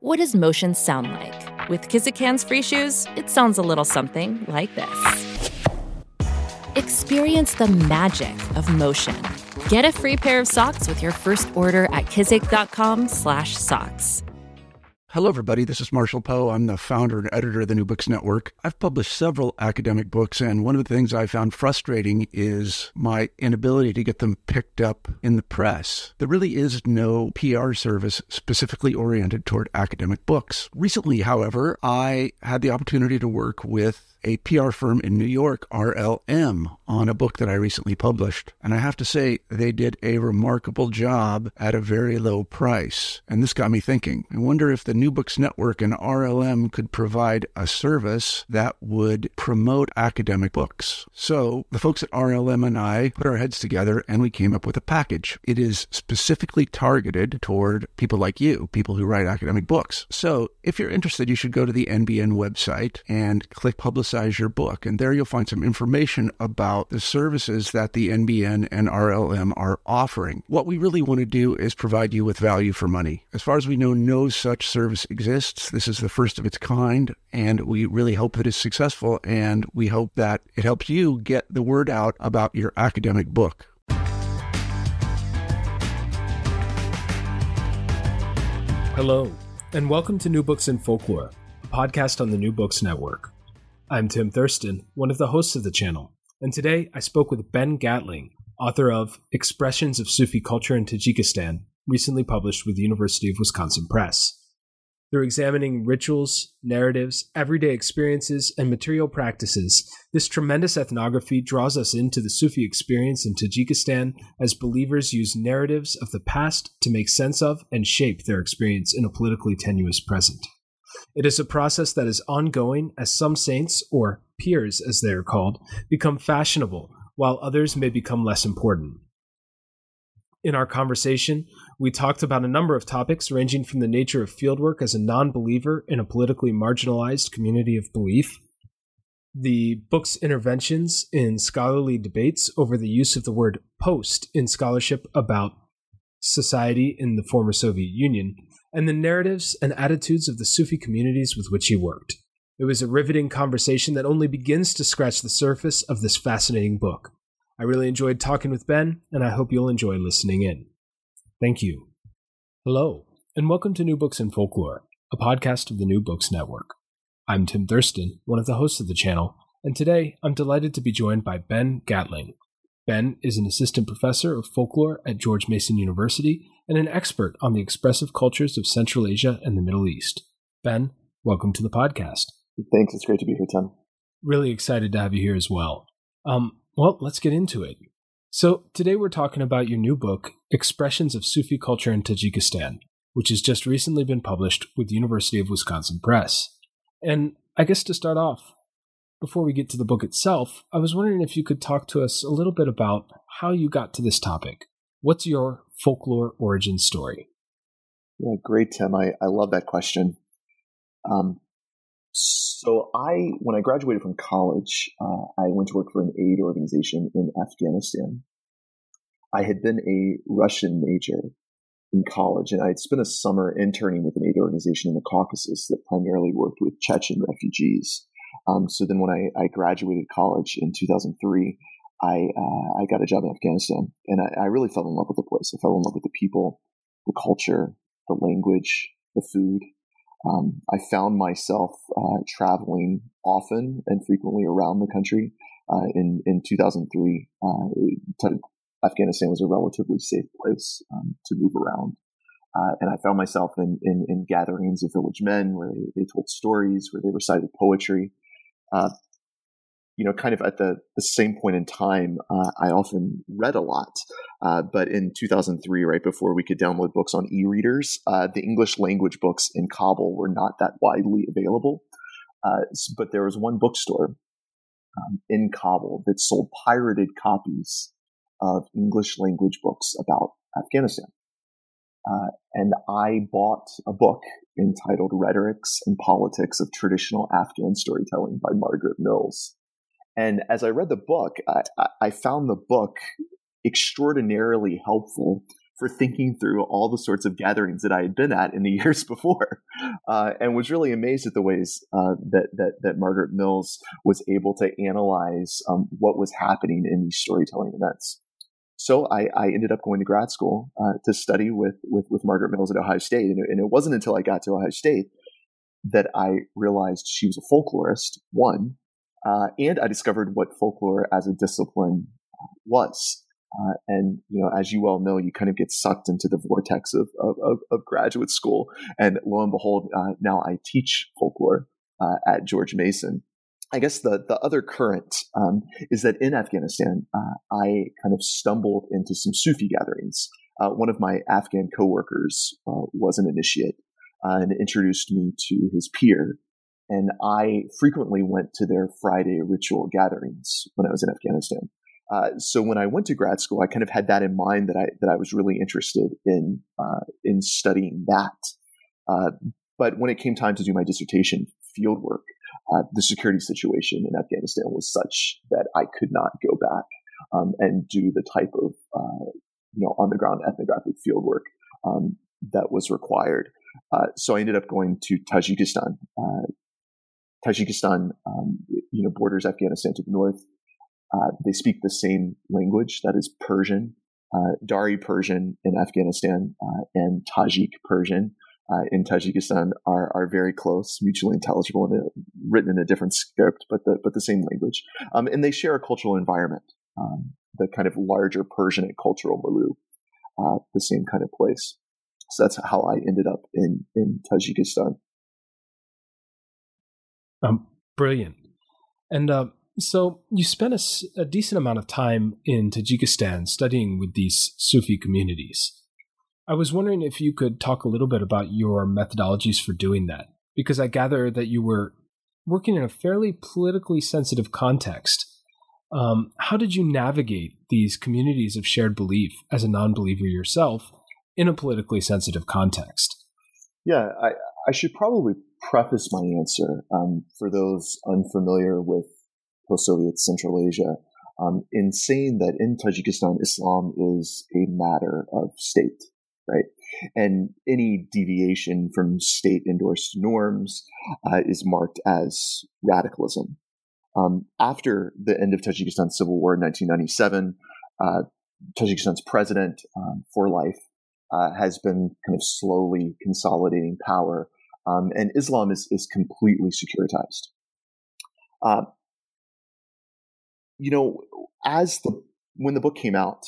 What does motion sound like? With Kizik hands-free shoes, it sounds a little something like this. Experience the magic of motion. Get a free pair of socks with your first order at kizik.com/socks. Hello, everybody. This is Marshall Poe. I'm the founder and editor of the New Books Network. I've published several academic books, and one of the things I found frustrating is my inability to get them picked up in the press. There really is no PR service specifically oriented toward academic books. Recently, however, I had the opportunity to work with a PR firm in New York, RLM, on a book that I recently published. And I have to say, they did a remarkable job at a very low price. And this got me thinking. I wonder if the New Books Network and RLM could provide a service that would promote academic books. So the folks at RLM and I put our heads together and we came up with a package. It is specifically targeted toward people like you, people who write academic books. So if you're interested, you should go to the NBN website and click Publicize Your Book. And there you'll find some information about the services that the NBN and RLM are offering. What we really want to do is provide you with value for money. As far as we know, no such service exists. This is the first of its kind, and we really hope that it's successful, and we hope that it helps you get the word out about your academic book. Hello, and welcome to New Books in Folklore, a podcast on the New Books Network. I'm Tim Thurston, one of the hosts of the channel, and today I spoke with Ben Gatling, author of Expressions of Sufi Culture in Tajikistan, recently published with the University of Wisconsin Press. Through examining rituals, narratives, everyday experiences, and material practices, this tremendous ethnography draws us into the Sufi experience in Tajikistan as believers use narratives of the past to make sense of and shape their experience in a politically tenuous present. It is a process that is ongoing as some saints, or peers as they are called, become fashionable, while others may become less important. In our conversation, we talked about a number of topics ranging from the nature of fieldwork as a non-believer in a politically marginalized community of belief, the book's interventions in scholarly debates over the use of the word post in scholarship about society in the former Soviet Union, and the narratives and attitudes of the Sufi communities with which he worked. It was a riveting conversation that only begins to scratch the surface of this fascinating book. I really enjoyed talking with Ben, and I hope you'll enjoy listening in. Thank you. Hello, and welcome to New Books in Folklore, a podcast of the New Books Network. I'm Tim Thurston, one of the hosts of the channel, and today I'm delighted to be joined by Ben Gatling. Ben is an assistant professor of folklore at George Mason University and an expert on the expressive cultures of Central Asia and the Middle East. Ben, welcome to the podcast. Thanks. It's great to be here, Tim. Really excited to have you here as well. Well, let's get into it. So today we're talking about your new book, Expressions of Sufi Culture in Tajikistan, which has just recently been published with the University of Wisconsin Press. And I guess to start off, before we get to the book itself, I was wondering if you could talk to us a little bit about how you got to this topic. What's your folklore origin story? Yeah, great, Tim. I love that question. When I graduated from college, I went to work for an aid organization in Afghanistan. I had been a Russian major in college, and I had spent a summer interning with an aid organization in the Caucasus that primarily worked with Chechen refugees. So then when I graduated college in 2003, I got a job in Afghanistan, and I really fell in love with the place. I fell in love with the people, the culture, the language, the food. I found myself traveling often and frequently around the country. In 2003, Afghanistan was a relatively safe place to move around. And I found myself in gatherings of village men where they told stories, where they recited poetry. Kind of at the same point in time, I often read a lot. But in 2003, right before we could download books on e-readers, the English language books in Kabul were not that widely available. But there was one bookstore in Kabul that sold pirated copies of English language books about Afghanistan. And I bought a book entitled Rhetorics and Politics of Traditional Afghan Storytelling by Margaret Mills. And as I read the book, I found the book extraordinarily helpful for thinking through all the sorts of gatherings that I had been at in the years before, and was really amazed at the ways that Margaret Mills was able to analyze what was happening in these storytelling events. So I ended up going to grad school to study with Margaret Mills at Ohio State, and it wasn't until I got to Ohio State that I realized she was a folklorist, one, and I discovered what folklore as a discipline was. And, as you well know, you kind of get sucked into the vortex of graduate school. And lo and behold, now I teach folklore at George Mason. I guess the other current is that in Afghanistan, I kind of stumbled into some Sufi gatherings. One of my Afghan coworkers was an initiate and introduced me to his peer. And I frequently went to their Friday ritual gatherings when I was in Afghanistan. So when I went to grad school, I kind of had that in mind, that I was really interested in studying that. But when it came time to do my dissertation fieldwork, the security situation in Afghanistan was such that I could not go back and do the type of on the ground ethnographic fieldwork that was required. So I ended up going to Tajikistan. Tajikistan, borders Afghanistan to the north. They speak the same language, that is Persian. Dari Persian in Afghanistan and Tajik Persian in Tajikistan are very close, mutually intelligible, and written in a different script, but the same language. And they share a cultural environment, the kind of larger Persianate cultural milieu, the same kind of place. So that's how I ended up in Tajikistan. Brilliant. And so you spent a decent amount of time in Tajikistan studying with these Sufi communities. I was wondering if you could talk a little bit about your methodologies for doing that, because I gather that you were working in a fairly politically sensitive context. How did you navigate these communities of shared belief as a non-believer yourself in a politically sensitive context? Yeah, I should probably preface my answer for those unfamiliar with post-Soviet Central Asia in saying that in Tajikistan, Islam is a matter of state, right? And any deviation from state-endorsed norms is marked as radicalism. After the end of Tajikistan's civil war in 1997, Tajikistan's president for life has been kind of slowly consolidating power, and Islam is completely securitized. When the book came out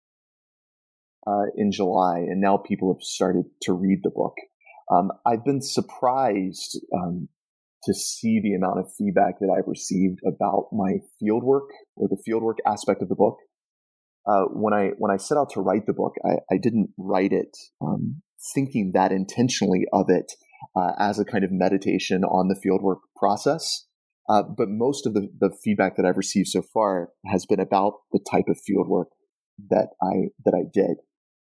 in July, and now people have started to read the book, I've been surprised to see the amount of feedback that I've received about my fieldwork, or the fieldwork aspect of the book. When I set out to write the book, I didn't write it thinking that intentionally of it as a kind of meditation on the fieldwork process. But most of the feedback that I've received so far has been about the type of fieldwork that I did.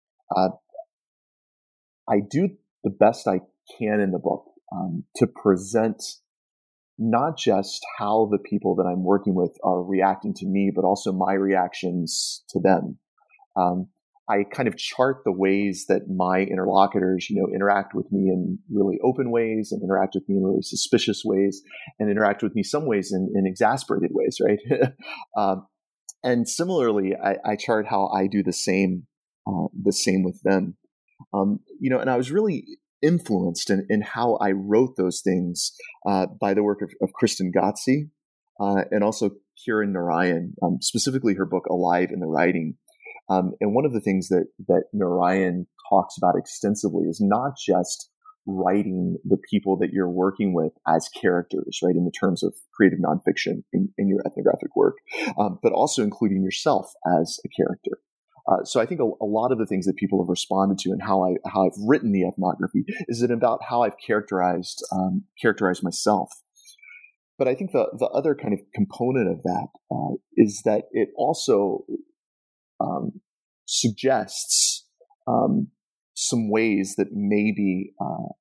I do the best I can in the book to present not just how the people that I'm working with are reacting to me, but also my reactions to them. I kind of chart the ways that my interlocutors, interact with me in really open ways, and interact with me in really suspicious ways, and interact with me some ways in exasperated ways, right? And similarly, I chart how I do the same with them. And I was really influenced in how I wrote those things by the work of Kristen Gotze and also Kiran Narayan, specifically her book Alive in the Writing. And one of the things that Narayan talks about extensively is not just writing the people that you're working with as characters, right, in the terms of creative nonfiction in your ethnographic work, but also including yourself as a character. So I think a lot of the things that people have responded to and how I've written the ethnography is about how I've characterized myself. But I think the other kind of component of that is that it also suggests some ways that maybe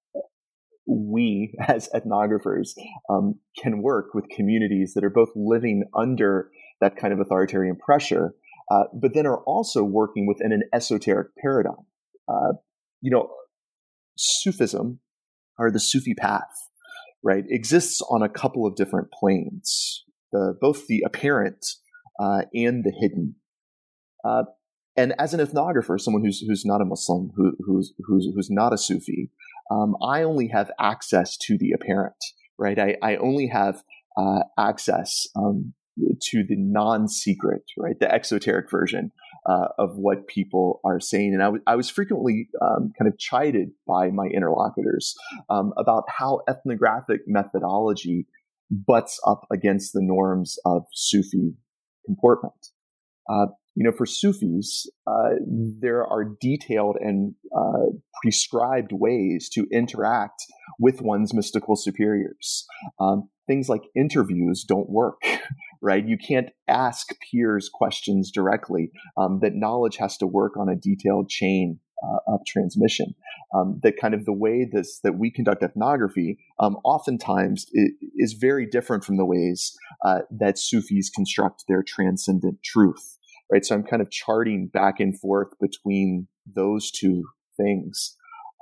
we as ethnographers can work with communities that are both living under that kind of authoritarian pressure, but then are also working within an esoteric paradigm, you know, Sufism, or the Sufi path, right, exists on a couple of different planes, both the apparent and the hidden. And as an ethnographer, someone who's not a Muslim, who's not a Sufi, I only have access to the apparent, right? I only have access to the non-secret, right, the exoteric version of what people are saying. And I was frequently kind of chided by my interlocutors about how ethnographic methodology butts up against the norms of Sufi comportment. For Sufis, there are detailed and prescribed ways to interact with one's mystical superiors. Things like interviews don't work, right? You can't ask peers questions directly. That knowledge has to work on a detailed chain of transmission. That kind of the way that we conduct ethnography oftentimes is very different from the ways that Sufis construct their transcendent truth. Right, so I'm kind of charting back and forth between those two things.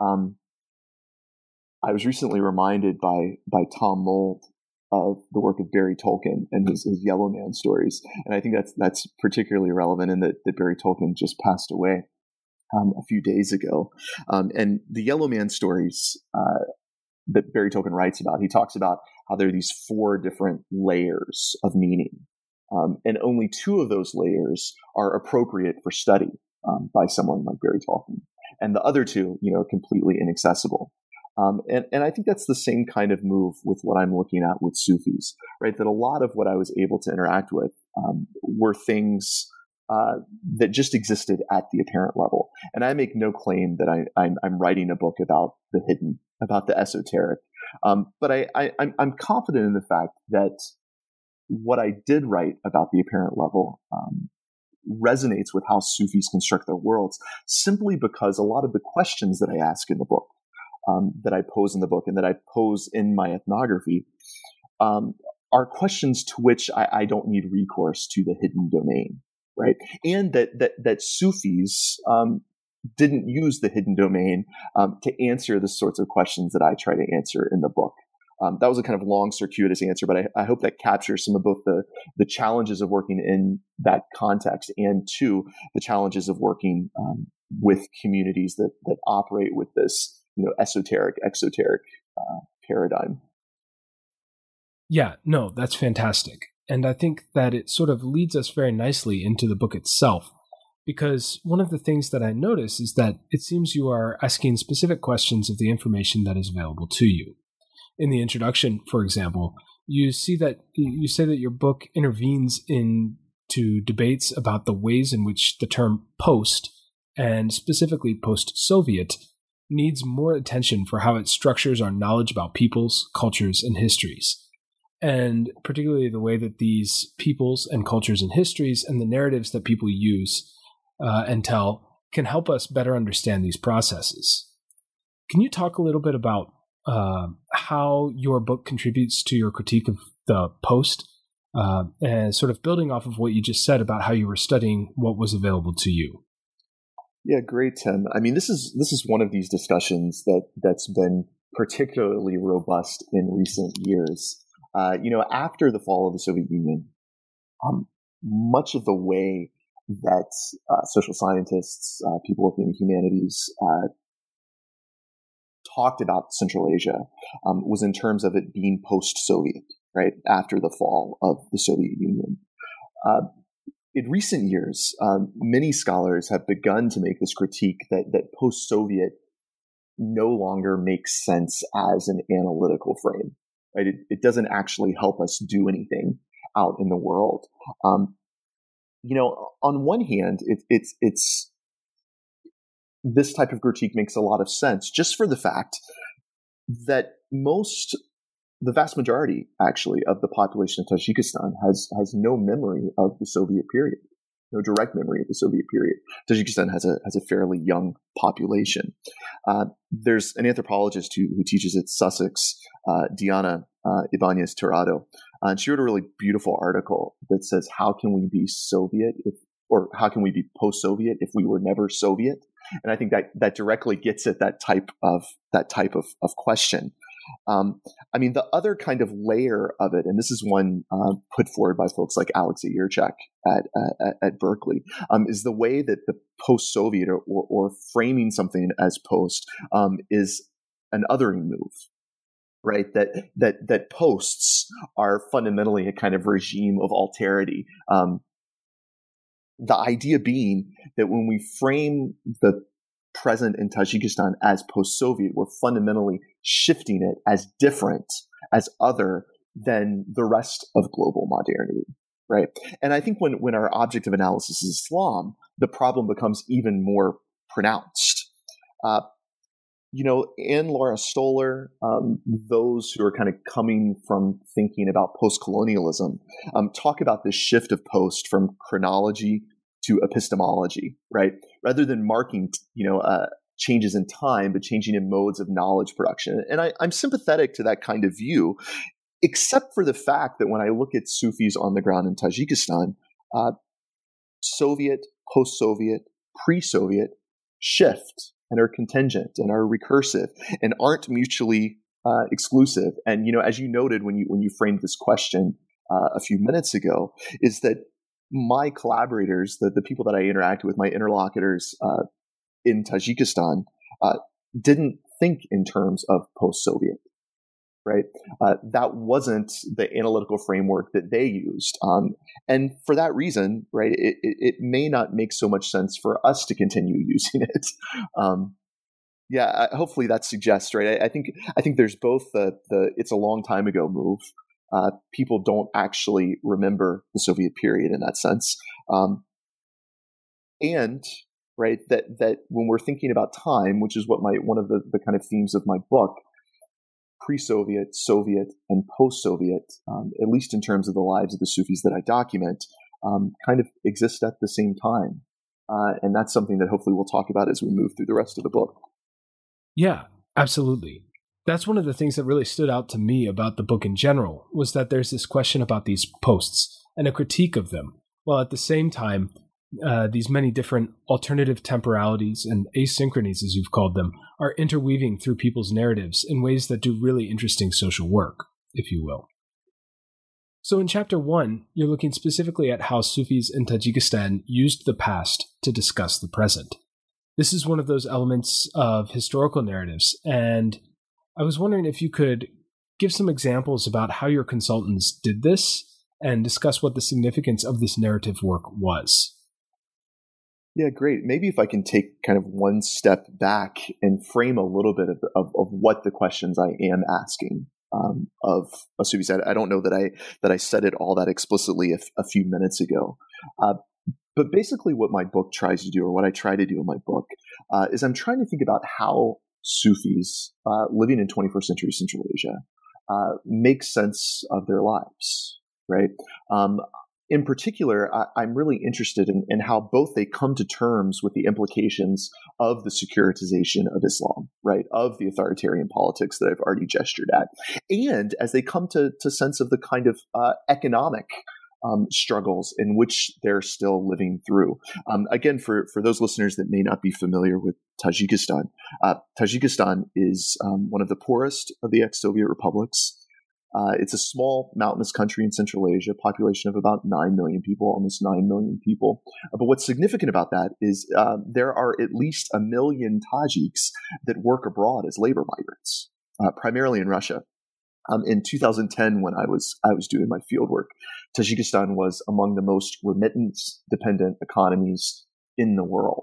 I was recently reminded by Tom Mould of the work of Barry Tolkien and his Yellowman stories, and I think that's particularly relevant in that Barry Tolkien just passed away a few days ago. And the Yellowman stories that Barry Tolkien writes about, he talks about how there are these 4 different layers of meaning. And only 2 of those layers are appropriate for study by someone like Barry Tolkien, and the other 2, completely inaccessible. And I think that's the same kind of move with what I'm looking at with Sufis, right? That a lot of what I was able to interact with were things that just existed at the apparent level. And I make no claim that I'm writing a book about the hidden, about the esoteric, but I'm confident in the fact that what I did write about the apparent level resonates with how Sufis construct their worlds, simply because a lot of the questions that I ask in the book, that I pose in the book, and that I pose in my ethnography, are questions to which I don't need recourse to the hidden domain, right? And that Sufis didn't use the hidden domain to answer the sorts of questions that I try to answer in the book. That was a kind of long, circuitous answer, but I hope that captures some of both the challenges of working in that context, and 2, the challenges of working with communities that operate with this, esoteric, exoteric paradigm. Yeah, no, that's fantastic. And I think that it sort of leads us very nicely into the book itself, because one of the things that I notice is that it seems you are asking specific questions of the information that is available to you. In the introduction, for example, you say that your book intervenes into debates about the ways in which the term post, and specifically post-Soviet, needs more attention for how it structures our knowledge about peoples, cultures, and histories. And particularly the way that these peoples and cultures and histories and the narratives that people use and tell can help us better understand these processes. Can you talk a little bit about how your book contributes to your critique of the post, and sort of building off of what you just said about how you were studying what was available to you? Yeah, great, Tim. I mean, this is one of these discussions that's been particularly robust in recent years. After the fall of the Soviet Union, much of the way that social scientists, people working in humanities, talked about Central Asia was in terms of it being post-Soviet, right, after the fall of the Soviet Union. In recent years, many scholars have begun to make this critique that post-Soviet no longer makes sense as an analytical frame, right? It doesn't actually help us do anything out in the world. On one hand, it's this type of critique makes a lot of sense just for the fact that the vast majority, actually, of the population of Tajikistan has no memory of the Soviet period, no direct memory of the Soviet period. Tajikistan has a fairly young population. There's an anthropologist who teaches at Sussex, Diana Ibanez Tirado, and she wrote a really beautiful article that says, how can we be Soviet or how can we be post-Soviet if we were never Soviet? And I think that directly gets at that type of question. I mean, the other kind of layer of it, and this is one put forward by folks like Alexei Yurchak at Berkeley, is the way that the post-Soviet or framing something as post is an othering move. Right, that posts are fundamentally a kind of regime of alterity. The idea being that when we frame the present in Tajikistan as post-Soviet, we're fundamentally shifting it as different, as other than the rest of global modernity. Right, and I think when our object of analysis is Islam, the problem becomes even more pronounced. Anne Laura Stoller, those who are kind of coming from thinking about post-colonialism, talk about this shift of post from chronology to epistemology, right? Rather than marking, changes in time, but changing in modes of knowledge production. And I'm sympathetic to that kind of view, except for the fact that when I look at Sufis on the ground in Tajikistan, Soviet, post-Soviet, pre-Soviet shift and are contingent and are recursive and aren't mutually exclusive. And, as you noted when you framed this question a few minutes ago, is that my collaborators, the people that I interact with, my interlocutors in Tajikistan, didn't think in terms of post-Soviet. Right, that wasn't the analytical framework that they used, and for that reason, right, it may not make so much sense for us to continue using it. Hopefully that suggests, right. I think there's both the it's a long time ago move. People don't actually remember the Soviet period in that sense, and right that when we're thinking about time, which is what one of the kind of themes of my book. Pre-Soviet, Soviet, and post-Soviet, at least in terms of the lives of the Sufis that I document, kind of exist at the same time. And that's something that hopefully we'll talk about as we move through the rest of the book. Yeah, absolutely. That's one of the things that really stood out to me about the book in general, was that there's this question about these posts and a critique of them, while at the same time, these many different alternative temporalities and asynchronies, as you've called them, are interweaving through people's narratives in ways that do really interesting social work, if you will. So in Chapter 1, you're looking specifically at how Sufis in Tajikistan used the past to discuss the present. This is one of those elements of historical narratives, and I was wondering if you could give some examples about how your consultants did this and discuss what the significance of this narrative work was. Yeah, great. Maybe if I can take kind of one step back and frame a little bit of what the questions I am asking of Sufis. I don't know that I said it all that explicitly a few minutes ago. But basically what my book tries to do, or what I try to do in my book, is I'm trying to think about how Sufis living in 21st century Central Asia make sense of their lives, right? In particular, I'm really interested in how both they come to terms with the implications of the securitization of Islam, right, of the authoritarian politics that I've already gestured at, and as they come to sense of the kind of economic struggles in which they're still living through. Again, for those listeners that may not be familiar with Tajikistan, Tajikistan is one of the poorest of the ex-Soviet republics. It's a small mountainous country in Central Asia, population of about 9 million people, almost 9 million people. But what's significant about that is there are at least 1 million Tajiks that work abroad as labor migrants, primarily in Russia. In 2010, when I was doing my field work, Tajikistan was among the most remittance-dependent economies in the world.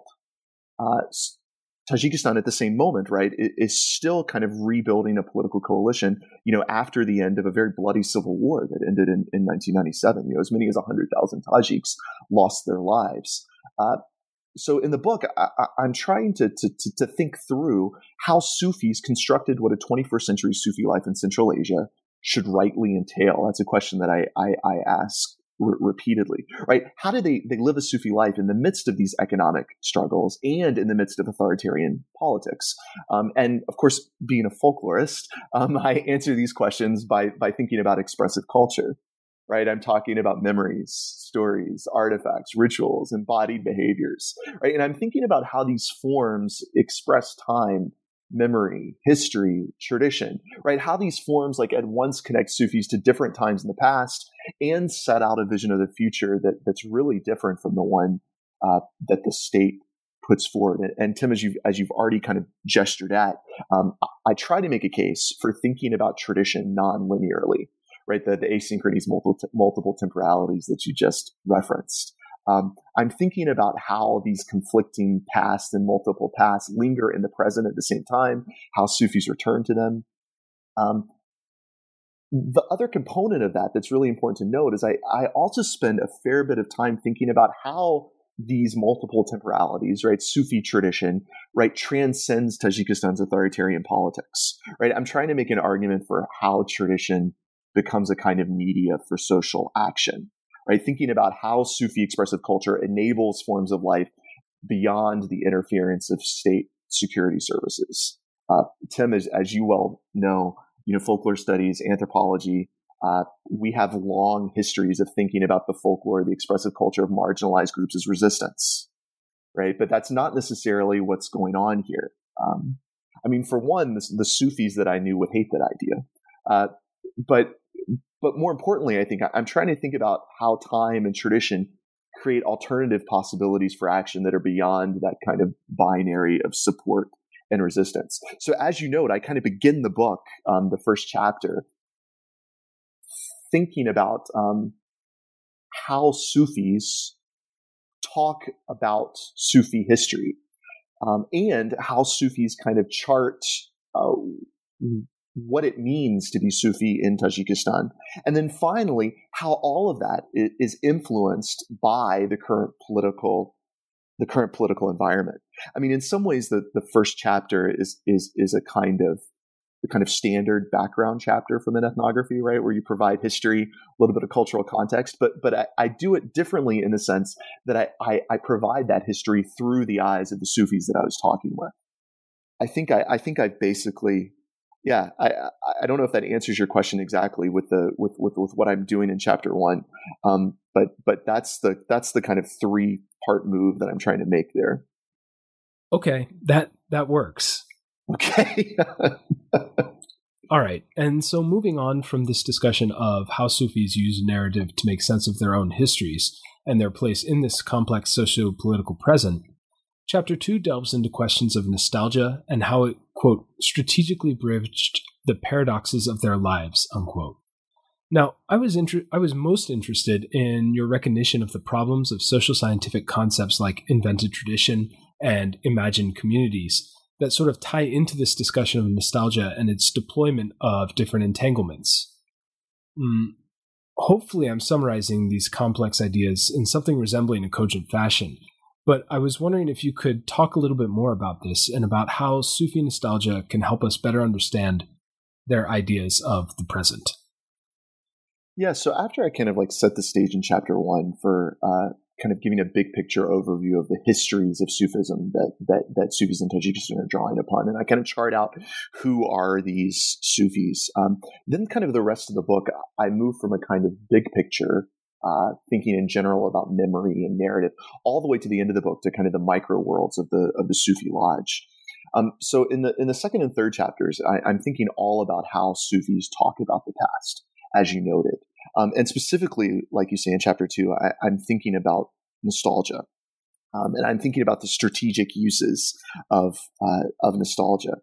Tajikistan at the same moment, right, is still kind of rebuilding a political coalition, after the end of a very bloody civil war that ended in 1997. As many as 100,000 Tajiks lost their lives. So in the book, I'm trying to think through how Sufis constructed what a 21st century Sufi life in Central Asia should rightly entail. That's a question that I ask repeatedly, right? How do they live a Sufi life in the midst of these economic struggles and in the midst of authoritarian politics? And of course, being a folklorist, I answer these questions by thinking about expressive culture. right? I'm talking about memories, stories, artifacts, rituals, embodied behaviors, right? And I'm thinking about how these forms express time, memory, history, tradition, right? How these forms like at once connect Sufis to different times in the past and set out a vision of the future that's really different from the one that the state puts forward. And Tim, as you've already kind of gestured at, I try to make a case for thinking about tradition non-linearly, right? The asynchronies, multiple temporalities that you just referenced. I'm thinking about how these conflicting past and multiple pasts linger in the present at the same time, how Sufis return to them. The other component of that that's really important to note is I also spend a fair bit of time thinking about how these multiple temporalities, right, Sufi tradition, right, transcends Tajikistan's authoritarian politics, right? I'm trying to make an argument for how tradition becomes a kind of media for social action, right? Thinking about how Sufi expressive culture enables forms of life beyond the interference of state security services. Tim, as you well know, folklore studies, anthropology, we have long histories of thinking about the folklore, the expressive culture of marginalized groups as resistance, right? But that's not necessarily what's going on here. For one, the Sufis that I knew would hate that idea. But more importantly, I think I'm trying to think about how time and tradition create alternative possibilities for action that are beyond that kind of binary of support and resistance. So as you note, I kind of begin the book, the first chapter, thinking about how Sufis talk about Sufi history and how Sufis kind of chart what it means to be Sufi in Tajikistan. And then finally, how all of that is influenced by the current political environment. In some ways, the first chapter is a kind of standard background chapter from an ethnography, right? Where you provide history, a little bit of cultural context, but I do it differently in the sense that I provide that history through the eyes of the Sufis that I was talking with. I think I've basically, I don't know if that answers your question exactly with what I'm doing in chapter 1. But that's the kind of 3-part move that I'm trying to make there. Okay. That works. Okay. All right. And so moving on from this discussion of how Sufis use narrative to make sense of their own histories and their place in this complex socio-political present, Chapter 2 delves into questions of nostalgia and how it, quote, strategically bridged the paradoxes of their lives, unquote. Now, I was most interested in your recognition of the problems of social scientific concepts like invented tradition and imagined communities that sort of tie into this discussion of nostalgia and its deployment of different entanglements. Hopefully, I'm summarizing these complex ideas in something resembling a cogent fashion. But I was wondering if you could talk a little bit more about this and about how Sufi nostalgia can help us better understand their ideas of the present. Yeah, so after I kind of set the stage in chapter 1 for kind of giving a big picture overview of the histories of Sufism that Sufis in Tajikistan are drawing upon, and I kind of chart out who are these Sufis. Then kind of the rest of the book, I move from a kind of big picture thinking in general about memory and narrative, all the way to the end of the book to kind of the micro worlds of the Sufi lodge. So in the second and third chapters, I'm thinking all about how Sufis talk about the past, as you noted, and specifically, like you say in chapter 2, I'm thinking about nostalgia, and I'm thinking about the strategic uses of nostalgia.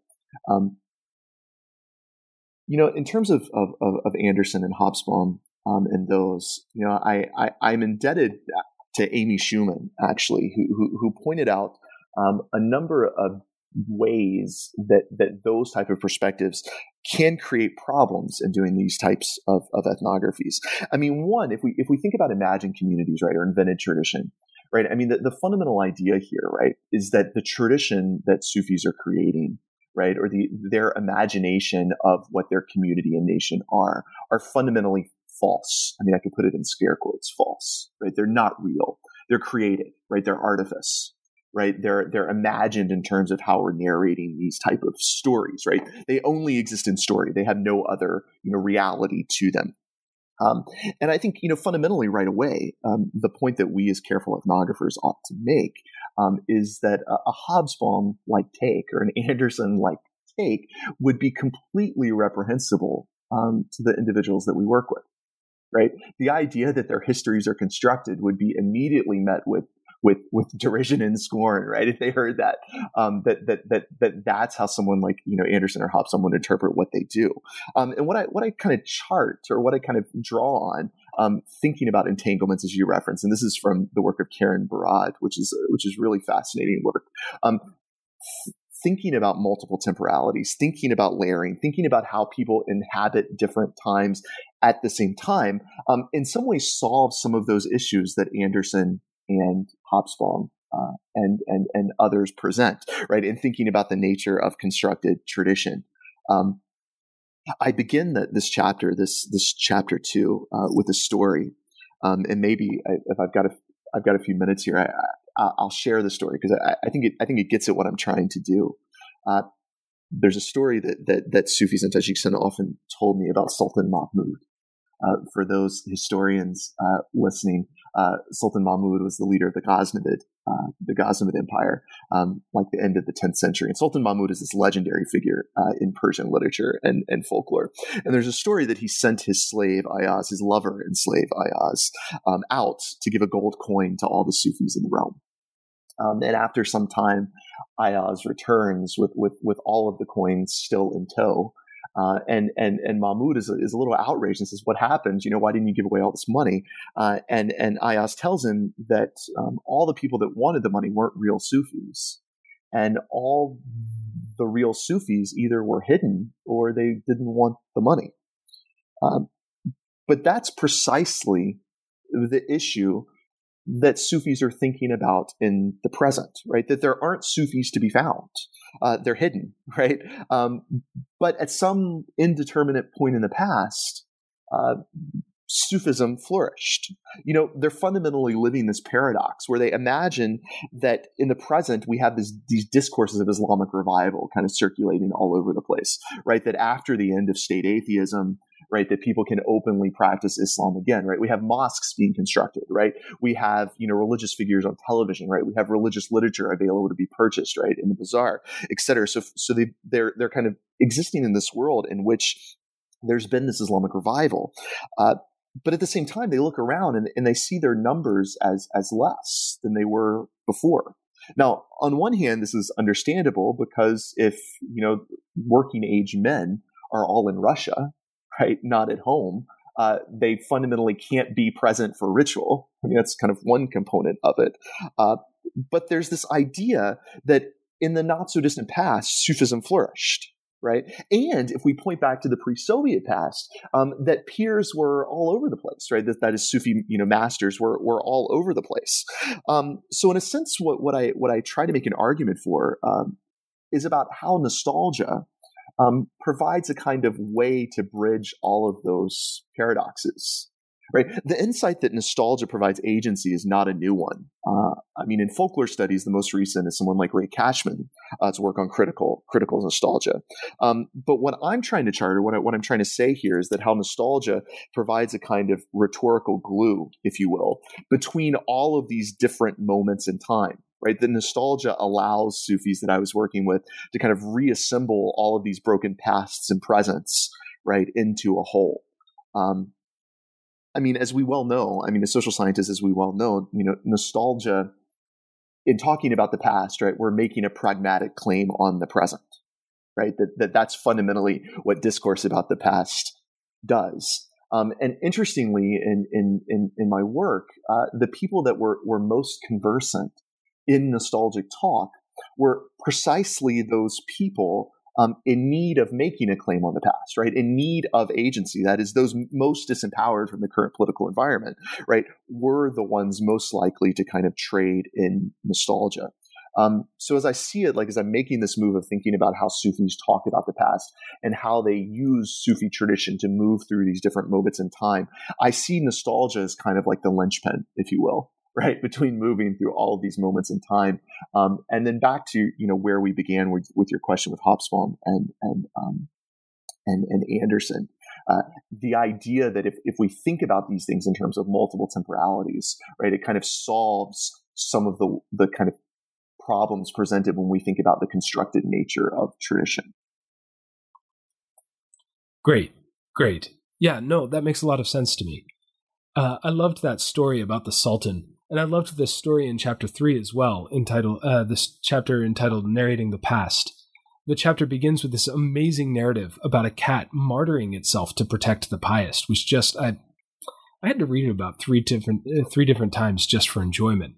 In terms of Anderson and Hobsbawm. And those, I'm indebted to Amy Schumann, actually, who pointed out a number of ways that those type of perspectives can create problems in doing these types of ethnographies. One, if we think about imagined communities, right, or invented tradition, right? The fundamental idea here, right, is that the tradition that Sufis are creating, right, or their imagination of what their community and nation are fundamentally false. I could put it in scare quotes, false, right? They're not real. They're created, right? They're artifice, right? They're imagined in terms of how we're narrating these type of stories, right? They only exist in story. They have no other, reality to them. And I think, fundamentally right away, the point that we as careful ethnographers ought to make is that a Hobsbawm-like take or an Anderson-like take would be completely reprehensible to the individuals that we work with, right? The idea that their histories are constructed would be immediately met with derision and scorn, right? If they heard that, that's how someone like, Anderson or Hobsbawm would interpret what they do. And what I kind of chart or what I kind of draw on, thinking about entanglements as you reference, and this is from the work of Karen Barad, which is really fascinating work. Thinking about multiple temporalities, thinking about layering, thinking about how people inhabit different times at the same time, in some ways solves some of those issues that Anderson and Hobsbawm and others present, right? In thinking about the nature of constructed tradition. I begin this chapter 2, with a story, and maybe if I've got a few minutes here, I'll share the story because I think it gets at what I'm trying to do. There's a story that Sufis in Tajikistan often told me about Sultan Mahmud. For those historians listening, Sultan Mahmud was the leader of the Ghaznavid Empire, like the end of the 10th century. And Sultan Mahmud is this legendary figure in Persian literature and folklore. And there's a story that he sent his slave Ayaz, his lover and slave Ayaz, out to give a gold coin to all the Sufis in the realm. And after some time, Ayaz returns with all of the coins still in tow. And Mahmud is a little outraged and says, "What happened? Why didn't you give away all this money?" And Ayaz tells him that all the people that wanted the money weren't real Sufis, and all the real Sufis either were hidden or they didn't want the money. But that's precisely the issue that Sufis are thinking about in the present, right? That there aren't Sufis to be found. They're hidden, right? But at some indeterminate point in the past, Sufism flourished. They're fundamentally living this paradox where they imagine that in the present we have these discourses of Islamic revival kind of circulating all over the place, right? That after the end of state atheism, right, that people can openly practice Islam again, right? We have mosques being constructed, right? We have, religious figures on television, right? We have religious literature available to be purchased, right, in the bazaar, et cetera. So they're kind of existing in this world in which there's been this Islamic revival. But at the same time, they look around and they see their numbers as less than they were before. Now, on one hand, this is understandable because if, working age men are all in Russia, right, not at home, they fundamentally can't be present for ritual. I mean, that's kind of one component of it. But there's this idea that in the not so distant past, Sufism flourished. Right. And if we point back to the pre-Soviet past, that peers were all over the place, right? That is Sufi, masters were all over the place. So in a sense, what I try to make an argument for is about how nostalgia provides a kind of way to bridge all of those paradoxes. Right. The insight that nostalgia provides agency is not a new one. In folklore studies, the most recent is someone like Ray Cashman to work on critical nostalgia. But what I'm trying to chart, or what I'm trying to say here, is that how nostalgia provides a kind of rhetorical glue, if you will, between all of these different moments in time. Right, the nostalgia allows Sufis that I was working with to kind of reassemble all of these broken pasts and presents, right, into a whole. As we well know, as social scientists, as we well know, nostalgia, in talking about the past, right, we're making a pragmatic claim on the present, right? That's fundamentally what discourse about the past does. And interestingly, in my work, the people that were most conversant in nostalgic talk were precisely those people in need of making a claim on the past, right? In need of agency. That is, those most disempowered from the current political environment, right, were the ones most likely to kind of trade in nostalgia. So as I see it, as I'm making this move of thinking about how Sufis talk about the past and how they use Sufi tradition to move through these different moments in time, I see nostalgia as kind of like the linchpin, if you will, right, between moving through all of these moments in time. And then back to, where we began with your question with Hobsbawm and Anderson. the idea that if we think about these things in terms of multiple temporalities, right, it kind of solves some of the kind of problems presented when we think about the constructed nature of tradition. Great. Yeah, no, that makes a lot of sense to me. I loved that story about the Sultan, and I loved this story in chapter 3 as well, this chapter entitled Narrating the Past. The chapter begins with this amazing narrative about a cat martyring itself to protect the pious, which just, I had to read it about three different times just for enjoyment.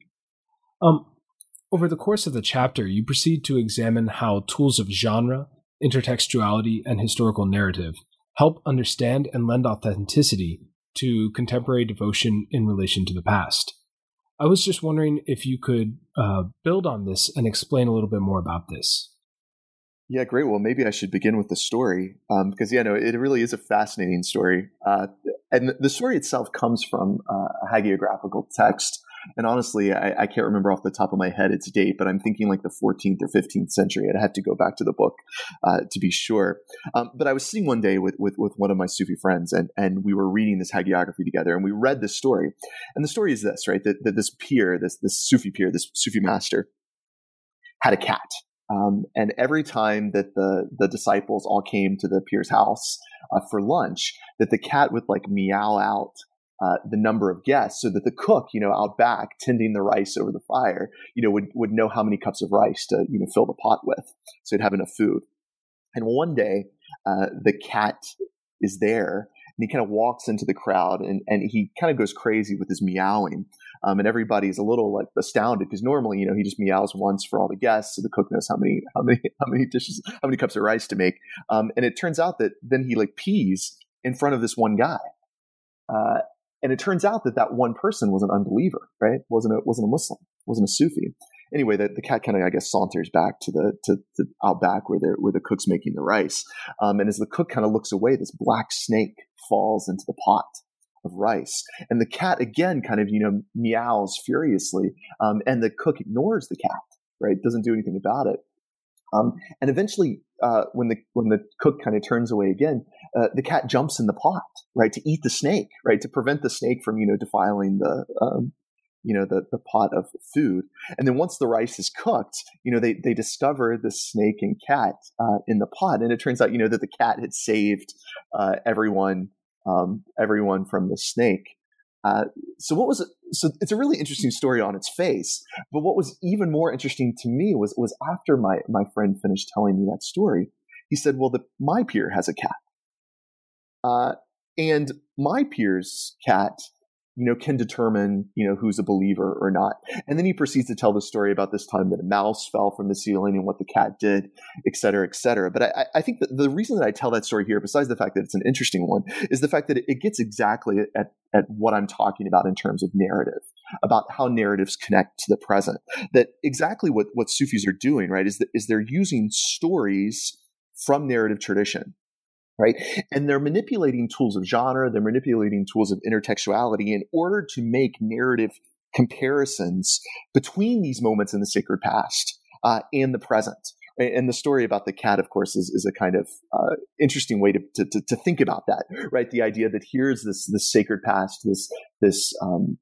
Over the course of the chapter, you proceed to examine how tools of genre, intertextuality, and historical narrative help understand and lend authenticity to contemporary devotion in relation to the past. I was just wondering if you could build on this and explain a little bit more about this. Yeah, great. Well, maybe I should begin with the story because, it really is a fascinating story. And the story itself comes from a hagiographical text. And honestly, I can't remember off the top of my head its date, but I'm thinking like the 14th or 15th century. I'd have to go back to the book to be sure. But I was sitting one day with one of my Sufi friends, and we were reading this hagiography together, and we read this story. And the story is this, right? That this peer, this Sufi peer, this Sufi master, had a cat. And every time that the disciples all came to the peer's house for lunch, that the cat would like meow out the number of guests, so that the cook, out back tending the rice over the fire, would know how many cups of rice to, fill the pot with, so he'd have enough food. And one day, the cat is there, and he kind of walks into the crowd, and he kind of goes crazy with his meowing. And everybody's a little like astounded because normally, he just meows once for all the guests, so the cook knows how many dishes, how many cups of rice to make. And it turns out that then he like pees in front of this one guy. And it turns out that one person was an unbeliever, right? Wasn't a Muslim, wasn't a Sufi. Anyway, the cat kind of, I guess, saunters back to out back where the cook's making the rice. And as the cook kind of looks away, this black snake falls into the pot of rice. And the cat again kind of, meows furiously. And the cook ignores the cat, right? Doesn't do anything about it. And eventually, when the cook kind of turns away again, the cat jumps in the pot, right, to eat the snake, right, to prevent the snake from, defiling the pot of food. And then once the rice is cooked, they discover the snake and cat in the pot, and it turns out, that the cat had saved everyone from the snake. So it's a really interesting story on its face, but what was even more interesting to me was after my friend finished telling me that story, he said, well, my peer has a cat. And my peer's cat, can determine, who's a believer or not. And then he proceeds to tell the story about this time that a mouse fell from the ceiling and what the cat did, et cetera, et cetera. But I think that the reason that I tell that story here, besides the fact that it's an interesting one, is the fact that it gets exactly at what I'm talking about in terms of narrative, about how narratives connect to the present. That exactly what Sufis are doing, right, is they're using stories from narrative tradition. Right. And they're manipulating tools of genre. They're manipulating tools of intertextuality in order to make narrative comparisons between these moments in the sacred past and the present. And the story about the cat, of course, is a kind of interesting way to think about that. Right. The idea that here's this sacred past, this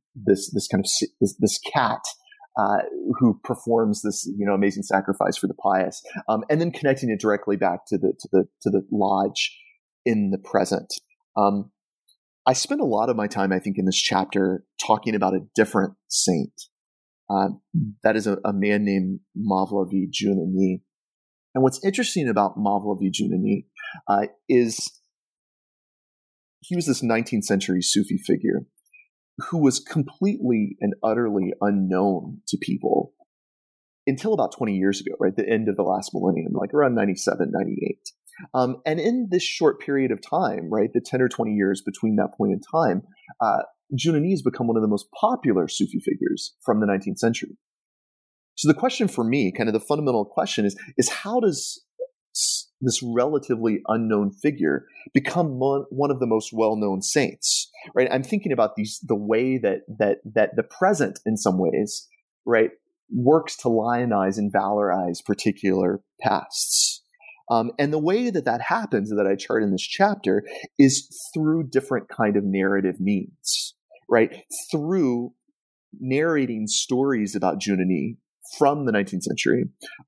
cat who performs this, amazing sacrifice for the pious, and then connecting it directly back to the lodge in the present. I spent a lot of my time, I think, in this chapter talking about a different saint. That is a man named Mavlavi Junani. And what's interesting about Mavlavi Junani is he was this 19th century Sufi figure who was completely and utterly unknown to people until about 20 years ago, right? The end of the last millennium, like around 97, 98. And in this short period of time, right, the 10 or 20 years between that point in time, Junani has become one of the most popular Sufi figures from the 19th century. So the question for me, kind of the fundamental question is how does this relatively unknown figure become one of the most well-known saints, right? I'm thinking about the way that the present in some ways, right, works to lionize and valorize particular pasts. And the way that happens that I chart in this chapter is through different kind of narrative means, right? Through narrating stories about Junani from the 19th century,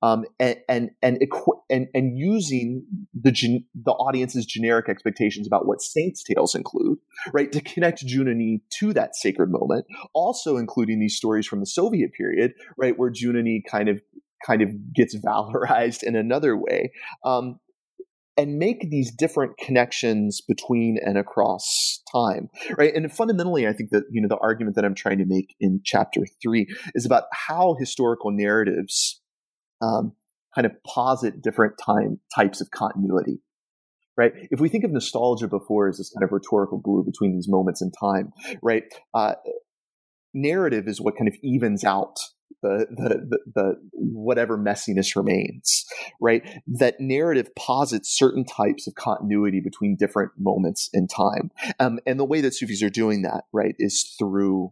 and using the audience's generic expectations about what saints' tales include, right, to connect Junani to that sacred moment. Also, including these stories from the Soviet period, right, where Junani kind of gets valorized in another way, and make these different connections between and across time, right? And fundamentally, I think that, the argument that I'm trying to make in chapter 3 is about how historical narratives kind of posit different types of continuity, right? If we think of nostalgia before as this kind of rhetorical glue between these moments in time, right? Narrative is what kind of evens out the whatever messiness remains, right? That narrative posits certain types of continuity between different moments in time. And the way that Sufis are doing that, right, is through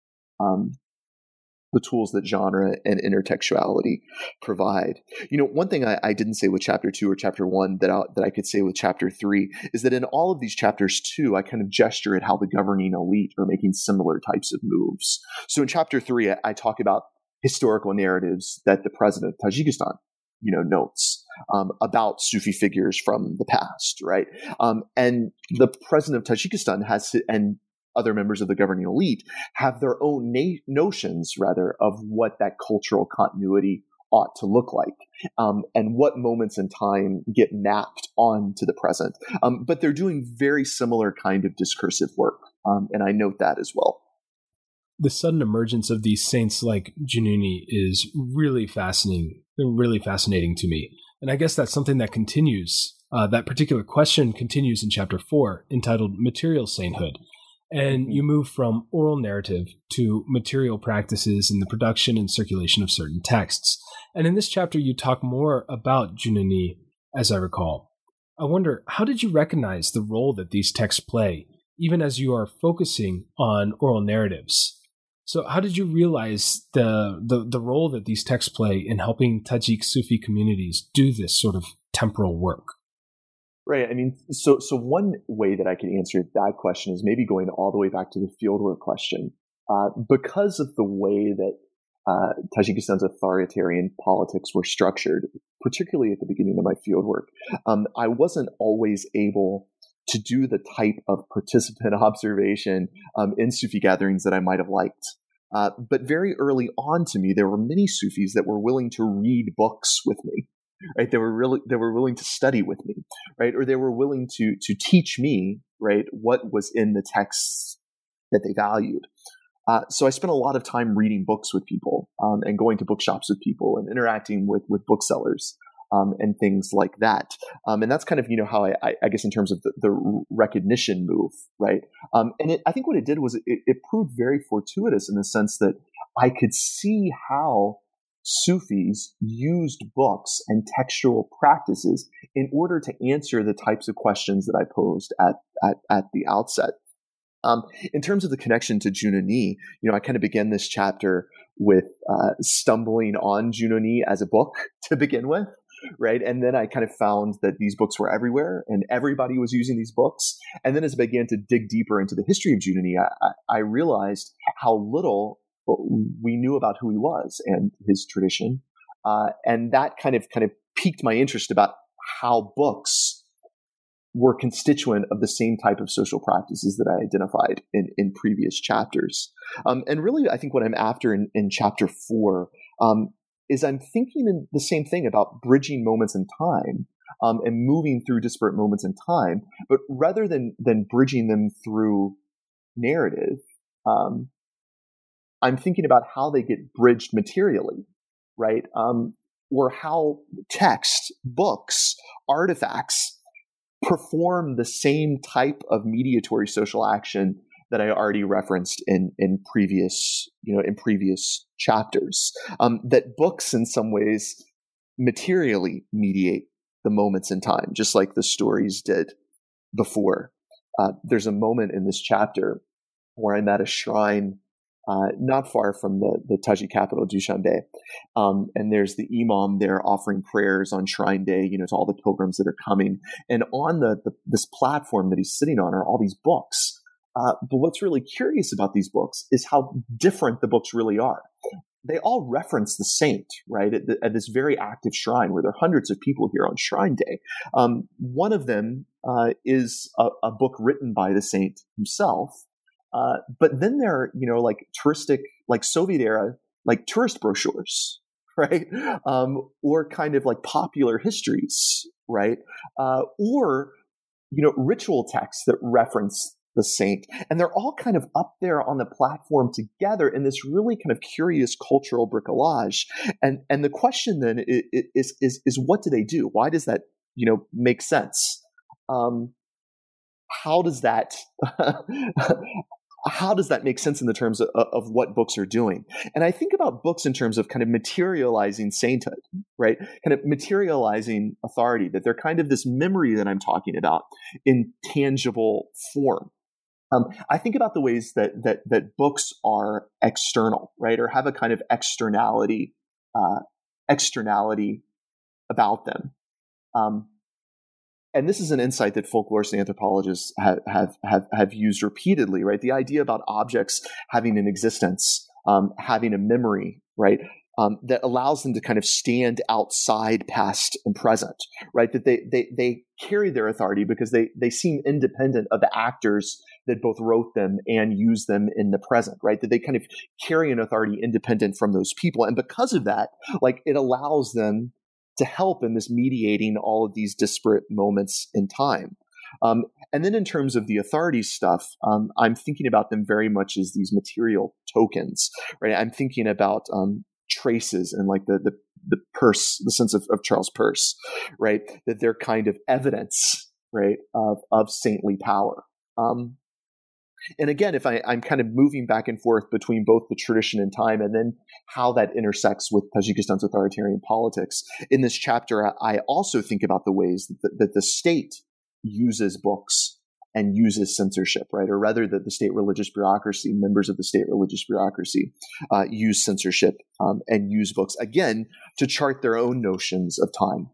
the tools that genre and intertextuality provide. One thing I didn't say with chapter 2 or chapter 1 that I could say with chapter 3 is that in all of these chapters too, I kind of gesture at how the governing elite are making similar types of moves. So in chapter 3, I talk about historical narratives that the president of Tajikistan, notes about Sufi figures from the past, right? And the president of Tajikistan and other members of the governing elite have their own notions, rather, of what that cultural continuity ought to look like, and what moments in time get mapped onto the present. But they're doing very similar kind of discursive work, and I note that as well. The sudden emergence of these saints like Junani is really fascinating to me. And I guess that's something that continues. That particular question continues in chapter 4, entitled Material Sainthood. And you move from oral narrative to material practices in the production and circulation of certain texts. And in this chapter, you talk more about Junani, as I recall. I wonder, how did you recognize the role that these texts play, even as you are focusing on oral narratives? So how did you realize the role that these texts play in helping Tajik Sufi communities do this sort of temporal work? Right. I mean, so one way that I can answer that question is maybe going all the way back to the fieldwork question. Because of the way that Tajikistan's authoritarian politics were structured, particularly at the beginning of my fieldwork, I wasn't always able to do the type of participant observation in Sufi gatherings that I might have liked. But very early on to me, there were many Sufis that were willing to read books with me. Right, they were willing to study with me, right, or they were willing to teach me, right, what was in the texts that they valued. So I spent a lot of time reading books with people, and going to bookshops with people, and interacting with booksellers, and things like that. And that's kind of how I guess in terms of the recognition move, right. And I think what it did was it proved very fortuitous in the sense that I could see how Sufis used books and textual practices in order to answer the types of questions that I posed at the outset. In terms of the connection to Junani, I kind of began this chapter with stumbling on Junani as a book to begin with, right? And then I kind of found that these books were everywhere and everybody was using these books. And then as I began to dig deeper into the history of Junani, I realized how little we knew about who he was and his tradition, and that kind of piqued my interest about how books were constituent of the same type of social practices that I identified in previous chapters. And really, I think what I'm after in chapter 4 is I'm thinking in the same thing about bridging moments in time, and moving through disparate moments in time, but rather than bridging them through narrative, I'm thinking about how they get bridged materially, right? Or how text, books, artifacts perform the same type of mediatory social action that I already referenced in previous chapters. That books in some ways materially mediate the moments in time, just like the stories did before. There's a moment in this chapter where I'm at a shrine not far from the Taji capital, Dushanbe. And there's the imam there offering prayers on Shrine Day, to all the pilgrims that are coming. And on this platform that he's sitting on are all these books. But what's really curious about these books is how different the books really are. They all reference the saint, right, at this very active shrine where there are hundreds of people here on Shrine Day. One of them is a book written by the saint himself. But then there are, like touristic, like Soviet era, like tourist brochures, right? Or kind of like popular histories, right? Or, ritual texts that reference the saint. And they're all kind of up there on the platform together in this really kind of curious cultural bricolage. And the question then is what do they do? Why does that, make sense? How does that make sense in the terms of what books are doing? And I think about books in terms of kind of materializing sainthood, right? Kind of materializing authority, that they're kind of this memory that I'm talking about in tangible form. I think about the ways that books are external, right? Or have a kind of externality about them. And this is an insight that folklorists and anthropologists have used repeatedly, right? The idea about objects having an existence, having a memory, right? That allows them to kind of stand outside past and present, right? That they carry their authority because they seem independent of the actors that both wrote them and use them in the present, right? That they kind of carry an authority independent from those people. And because of that, like it allows them to help in this mediating all of these disparate moments in time. And then in terms of the authority stuff, I'm thinking about them very much as these material tokens, right? I'm thinking about traces and like the purse, the sense of Charles Peirce, right? That they're kind of evidence, right, of saintly power. And again, if I'm kind of moving back and forth between both the tradition and time and then how that intersects with Tajikistan's authoritarian politics, in this chapter, I also think about the ways that the state uses books and uses censorship, right? Or rather that the state religious bureaucracy, members of the state religious bureaucracy, use censorship and use books, again, to chart their own notions of time.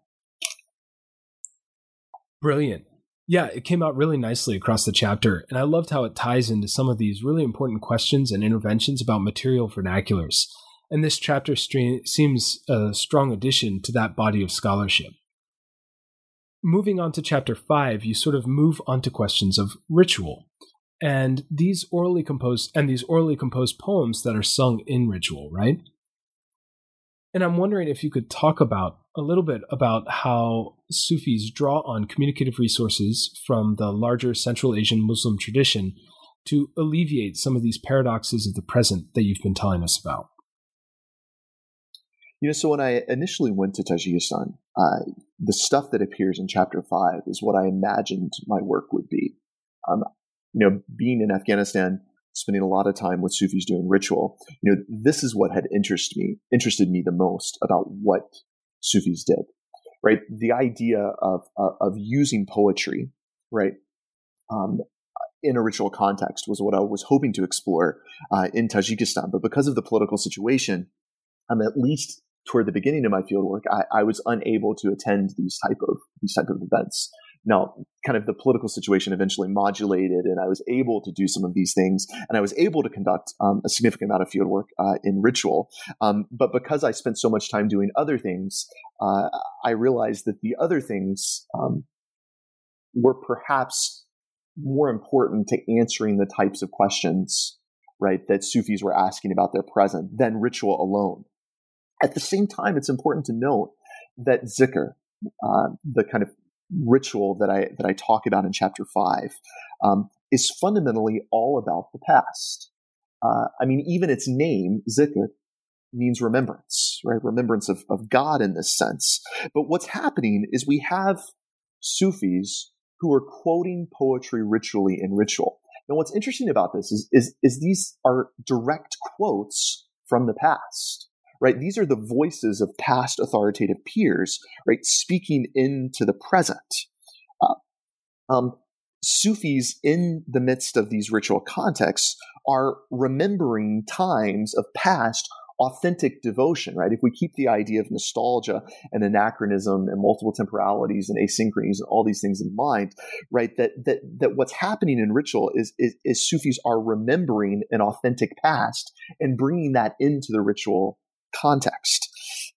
Brilliant. Yeah, it came out really nicely across the chapter, and I loved how it ties into some of these really important questions and interventions about material vernaculars. And this chapter seems a strong addition to that body of scholarship. Moving on to chapter 5, you sort of move onto questions of ritual, and these orally composed poems that are sung in ritual, right? And I'm wondering if you could talk about a little bit about how Sufis draw on communicative resources from the larger Central Asian Muslim tradition to alleviate some of these paradoxes of the present that you've been telling us about. So when I initially went to Tajikistan, the stuff that appears in chapter 5 is what I imagined my work would be. Being in Afghanistan, spending a lot of time with Sufis doing ritual, this is what had interested me the most about what Sufis did, right? The idea of using poetry, right, in a ritual context was what I was hoping to explore in Tajikistan. But because of the political situation, at least toward the beginning of my fieldwork, I was unable to attend these type of events. Now, kind of the political situation eventually modulated, and I was able to do some of these things, and I was able to conduct a significant amount of fieldwork in ritual. But because I spent so much time doing other things, I realized that the other things were perhaps more important to answering the types of questions, right, that Sufis were asking about their present than ritual alone. At the same time, it's important to note that zikr, the kind of ritual that I talk about in chapter 5, is fundamentally all about the past. Even its name, zikr, means remembrance, right? Remembrance of God in this sense. But what's happening is we have Sufis who are quoting poetry ritually in ritual. Now, what's interesting about this is these are direct quotes from the past. Right, these are the voices of past authoritative peers, right, speaking into the present. Sufis in the midst of these ritual contexts are remembering times of past authentic devotion, right? If we keep the idea of nostalgia and anachronism and multiple temporalities and asynchronies and all these things in mind, right? That what's happening in ritual is Sufis are remembering an authentic past and bringing that into the ritual context.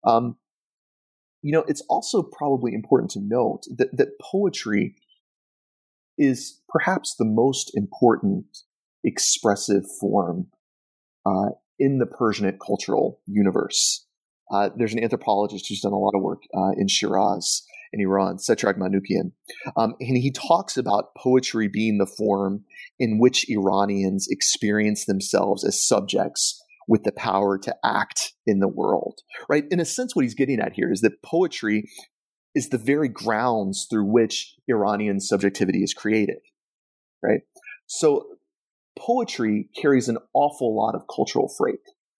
It's also probably important to note that poetry is perhaps the most important expressive form in the Persianate cultural universe. There's an anthropologist who's done a lot of work in Shiraz in Iran, Setrag Manoukian, and he talks about poetry being the form in which Iranians experience themselves as subjects with the power to act in the world, right? In a sense, what he's getting at here is that poetry is the very grounds through which Iranian subjectivity is created, right? So poetry carries an awful lot of cultural freight.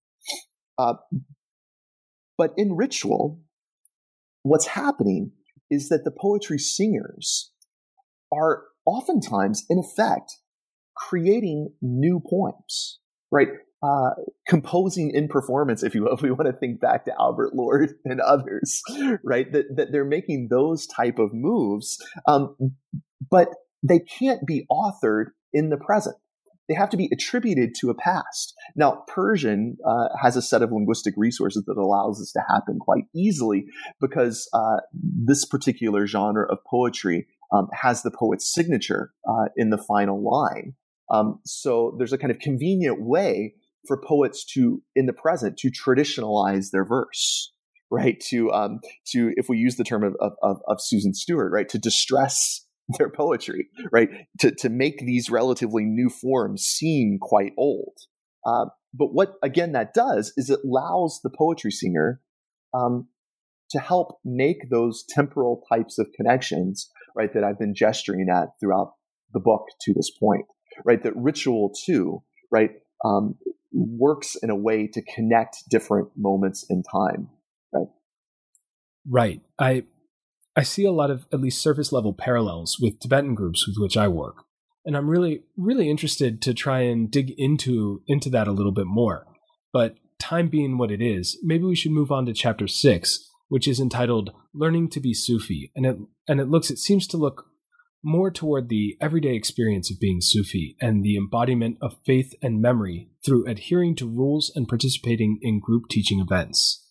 But in ritual, what's happening is that the poetry singers are oftentimes, in effect, creating new poems, right? Composing in performance, if you will, if we want to think back to Albert Lord and others, right? That they're making those type of moves, but they can't be authored in the present. They have to be attributed to a past. Now, Persian has a set of linguistic resources that allows this to happen quite easily because this particular genre of poetry has the poet's signature in the final line. So there's a kind of convenient way for poets to, in the present, to traditionalize their verse, right? To if we use the term of Susan Stewart, right? To distress their poetry, right? To make these relatively new forms seem quite old. But what, again, that does is it allows the poetry singer to help make those temporal types of connections, right, that I've been gesturing at throughout the book to this point, right? That ritual too, right, works in a way to connect different moments in time, right? Right. I see a lot of at least surface level parallels with Tibetan groups with which I work. And I'm really, really interested to try and dig into that a little bit more. But time being what it is, maybe we should move on to chapter 6, which is entitled Learning to be Sufi. And it seems to look more toward the everyday experience of being Sufi and the embodiment of faith and memory through adhering to rules and participating in group teaching events.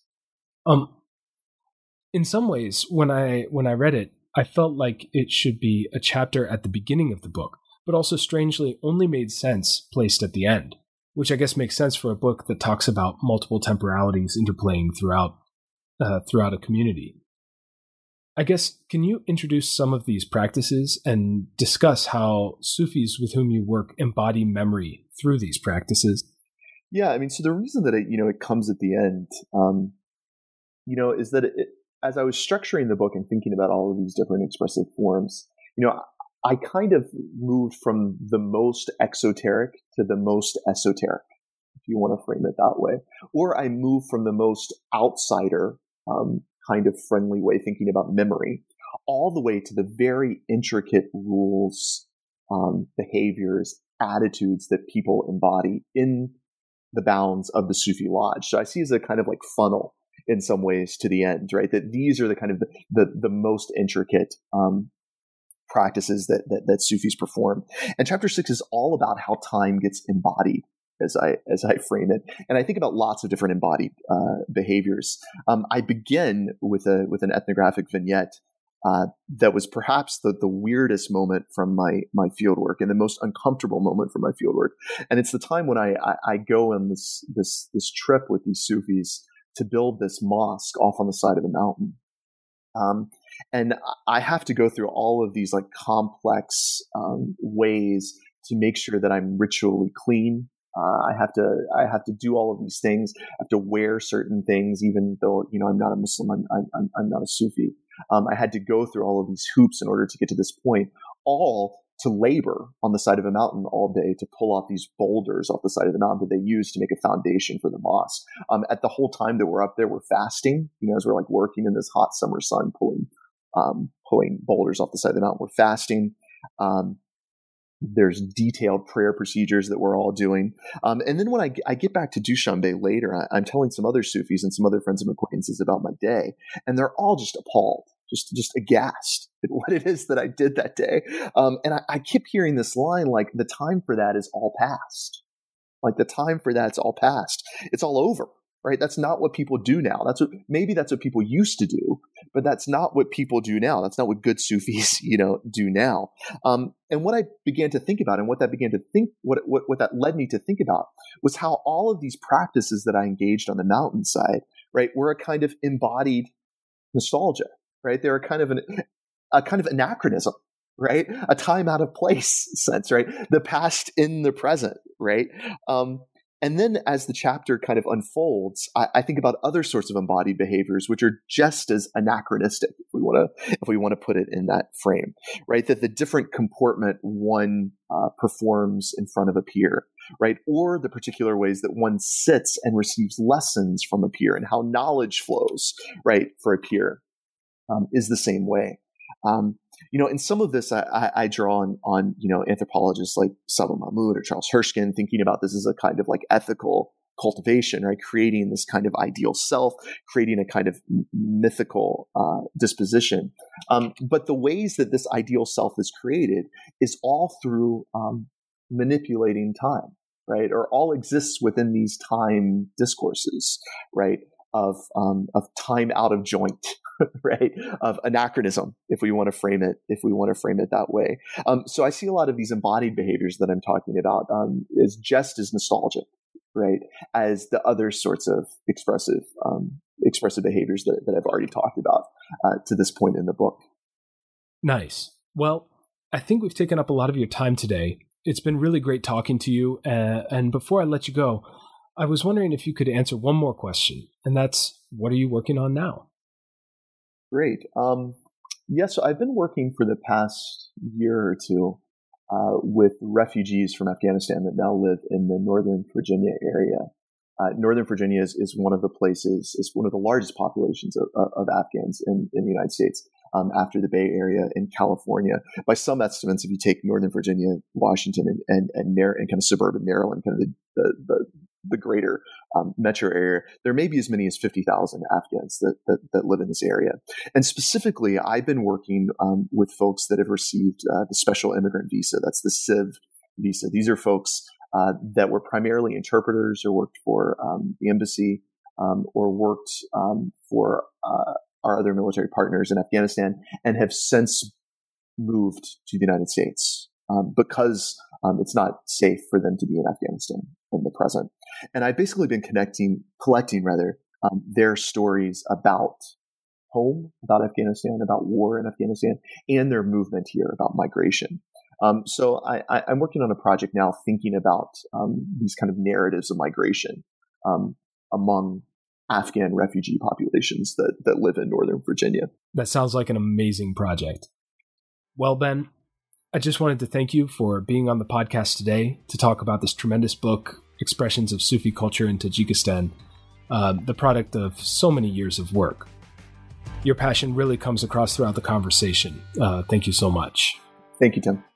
In some ways, when I read it, I felt like it should be a chapter at the beginning of the book, but also strangely only made sense placed at the end, which I guess makes sense for a book that talks about multiple temporalities interplaying throughout a community. I guess, can you introduce some of these practices and discuss how Sufis with whom you work embody memory through these practices? Yeah, I mean, so the reason that it comes at the end, is that as I was structuring the book and thinking about all of these different expressive forms, I kind of moved from the most exoteric to the most esoteric, if you want to frame it that way, or I moved from the most outsider kind of friendly way thinking about memory, all the way to the very intricate rules, behaviors, attitudes that people embody in the bounds of the Sufi lodge. So I see it as a kind of like funnel in some ways to the end, right? That these are the kind of the most intricate practices that Sufis perform. And chapter 6 is all about how time gets embodied, as I frame it. And I think about lots of different embodied behaviors. I begin with an ethnographic vignette that was perhaps the weirdest moment from my fieldwork and the most uncomfortable moment from my fieldwork. And it's the time when I go on this trip with these Sufis to build this mosque off on the side of a mountain. And I have to go through all of these like complex ways to make sure that I'm ritually clean. I have to do all of these things. I have to wear certain things, even though I'm not a Muslim. I'm not a Sufi. I had to go through all of these hoops in order to get to this point, all to labor on the side of a mountain all day to pull off these boulders off the side of the mountain that they use to make a foundation for the mosque. At the whole time that we're up there, we're fasting. As we're like working in this hot summer sun, pulling boulders off the side of the mountain, we're fasting. There's detailed prayer procedures that we're all doing. And then when I get back to Dushanbe later, I'm telling some other Sufis and some other friends and acquaintances about my day, and they're all just appalled, just aghast at what it is that I did that day. And I keep hearing this line, like, the time for that is all past. Like, the time for that's all past. It's all over, right? That's not what people do now. Maybe that's what people used to do, but that's not what people do now. That's not what good Sufis, do now. And what I began to think about, and what that led me to think about, was how all of these practices that I engaged on the mountainside, right, were a kind of embodied nostalgia, right? They're a kind of anachronism, right? A time out of place sense, right? The past in the present, right? And then as the chapter kind of unfolds, I think about other sorts of embodied behaviors, which are just as anachronistic, if we want to put it in that frame, right? That the different comportment one performs in front of a peer, right? Or the particular ways that one sits and receives lessons from a peer, and how knowledge flows, right, for a peer is the same way. And some of this I draw on anthropologists like Saba Mahmood or Charles Hirschkin, thinking about this as a kind of like ethical cultivation, right? Creating this kind of ideal self, creating a kind of mythical disposition. But the ways that this ideal self is created is all through manipulating time, right? Or all exists within these time discourses, right? Of time out of joint, right? Of anachronism, if we want to frame it that way. So I see a lot of these embodied behaviors that I'm talking about is just as nostalgic, right, as the other sorts of expressive behaviors that I've already talked about to this point in the book. Nice. Well, I think we've taken up a lot of your time today. It's been really great talking to you. And before I let you go, I was wondering if you could answer one more question, and that's, what are you working on now? Great. So I've been working for the past year or two with refugees from Afghanistan that now live in the Northern Virginia area. Northern Virginia is one of the largest populations of Afghans in the United States, after the Bay Area in California. By some estimates, if you take Northern Virginia, Washington, and kind of suburban Maryland, kind of the greater metro area, there may be as many as 50,000 Afghans that live in this area. And specifically, I've been working with folks that have received the Special Immigrant Visa. That's the CIV visa. These are folks that were primarily interpreters, or worked for the embassy, or worked for our other military partners in Afghanistan, and have since moved to the United States because it's not safe for them to be in Afghanistan in the present. And I've basically been collecting their stories about home, about Afghanistan, about war in Afghanistan, and their movement here, about migration. So I'm working on a project now thinking about these kind of narratives of migration among Afghan refugee populations that live in Northern Virginia. That sounds like an amazing project. Well, Ben, I just wanted to thank you for being on the podcast today to talk about this tremendous book, Expressions of Sufi Culture in Tajikistan, the product of so many years of work. Your passion really comes across throughout the conversation. Thank you so much. Thank you, Tim.